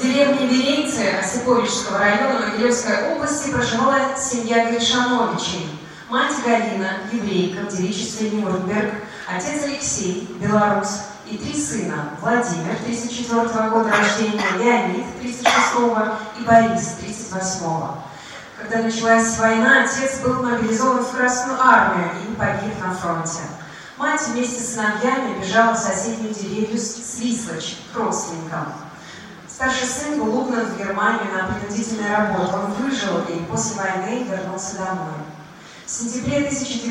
деревне Верейцы Осиповичского района Могилевской области проживала семья Гришановичей. Мать Галина, еврейка, в девичестве Нюрнберг, отец Алексей, белорус, и 3 сына: Владимир, 1934 года рождения, Леонид, 1936 и Борис, 1938. Когда началась война, отец был мобилизован в Красную армию и погиб на фронте. Мать вместе с сыновьями бежала в соседнюю деревню Свислочь к родственникам. Старший сын был угнан в Германию на принудительную работу. Он выжил и после войны вернулся домой. В сентябре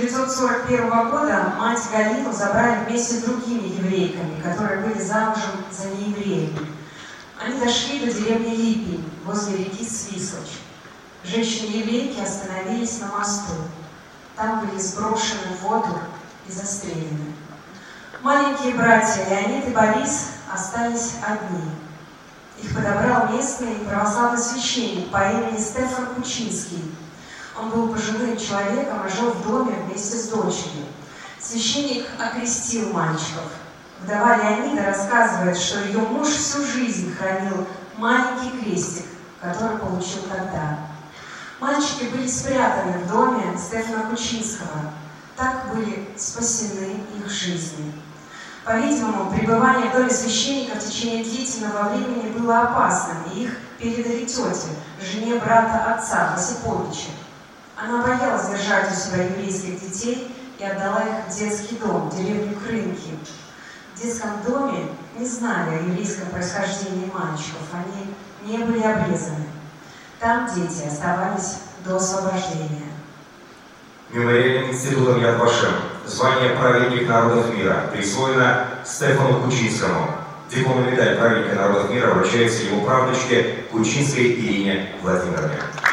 1941 года мать Галину забрали вместе с другими еврейками, которые были замужем за неевреями. Они дошли до деревни Липень, возле реки Свислочь. Женщины-еврейки остановились на мосту. Там были сброшены в воду и застрелены. Маленькие братья Леонид и Борис остались одни. Их подобрал местный православный священник по имени Стефан Кучинский. Он был пожилым человеком и жил в доме вместе с дочерью. Священник окрестил мальчиков. Вдова Леонида рассказывает, что ее муж всю жизнь хранил маленький крестик, который получил тогда. Мальчики были спрятаны в доме Стефана Кучинского. Так были спасены их жизни. По-видимому, пребывание в доме священника в течение длительного времени было опасным, и их передали тете, жене брата отца, Осиповича. Она боялась держать у себя еврейских детей и отдала их в детский дом, в деревню Крынки. В детском доме не знали о еврейском происхождении мальчиков, они не были обрезаны. Там дети оставались до освобождения. Мемориальным институтом Яд Вашем звание «Праведник народов мира» присвоено Стефану Кучинскому. Дипломная медаль «Праведника народов мира» вручается его правнучке Кучинской Ирине Владимировне.